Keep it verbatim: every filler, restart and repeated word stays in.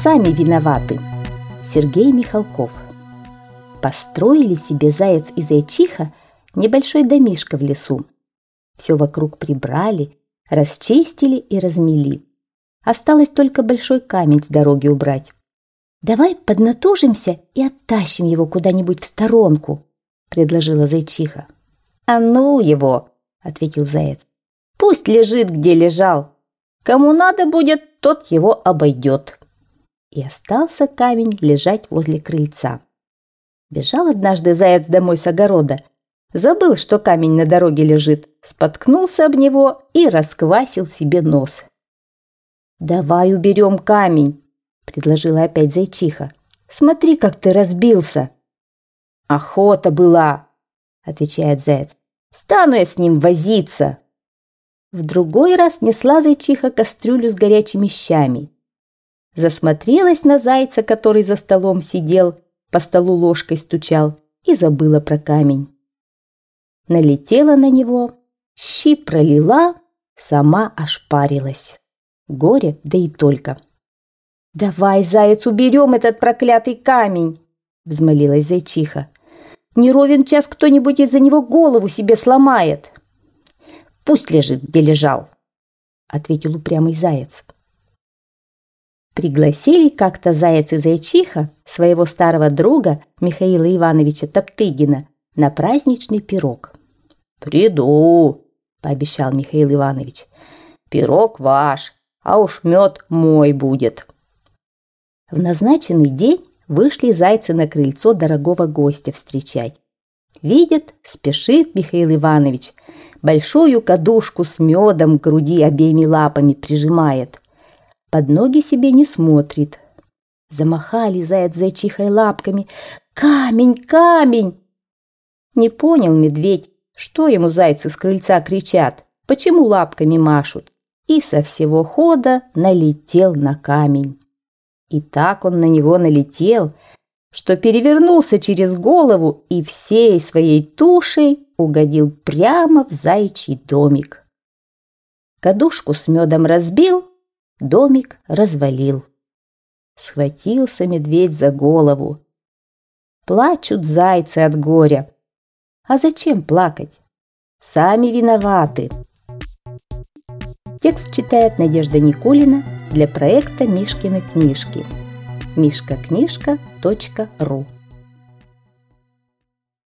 сами виноваты. Сергей Михалков. Построили себе заяц и зайчиха небольшой домишко в лесу. Все вокруг прибрали, расчистили и размели. Осталось только большой камень с дороги убрать. «Давай поднатужимся и оттащим его куда-нибудь в сторонку», — предложила зайчиха. «А ну его!» — ответил заяц. «Пусть лежит, где лежал. Кому надо будет, тот его обойдет». И остался камень лежать возле крыльца. Бежал однажды заяц домой с огорода. Забыл, что камень на дороге лежит, споткнулся об него и расквасил себе нос. «Давай уберем камень», — предложила опять зайчиха. «Смотри, как ты разбился». «Охота была», — отвечает заяц. «Стану я с ним возиться». В другой раз несла зайчиха кастрюлю с горячими щами. Засмотрелась на зайца, который за столом сидел, по столу ложкой стучал, и забыла про камень. Налетела на него, щи пролила, сама ошпарилась. Горе, да и только. «Давай, заяц, уберем этот проклятый камень!» — взмолилась зайчиха. «Не ровен час кто-нибудь из-за него голову себе сломает». «Пусть лежит, где лежал», — ответил упрямый заяц. Пригласили как-то заяц и зайчиха своего старого друга Михаила Ивановича Топтыгина на праздничный пирог. «Приду», — пообещал Михаил Иванович. «Пирог ваш, а уж мед мой будет». В назначенный день вышли зайцы на крыльцо дорогого гостя встречать. Видят, спешит Михаил Иванович, большую кадушку с медом к груди обеими лапами прижимает. Под ноги себе не смотрит. Замахали заяц с зайчихой лапками. «Камень, камень!» Не понял медведь, что ему зайцы с крыльца кричат, почему лапками машут, и со всего хода налетел на камень. И так он на него налетел, что перевернулся через голову и всей своей тушей угодил прямо в заячий домик. Кадушку с медом разбил, домик развалил. Схватился медведь за голову. Плачут зайцы от горя. А зачем плакать? Сами виноваты. Текст читает Надежда Никулина для проекта Мишкины книжки. мишка книжка точка ру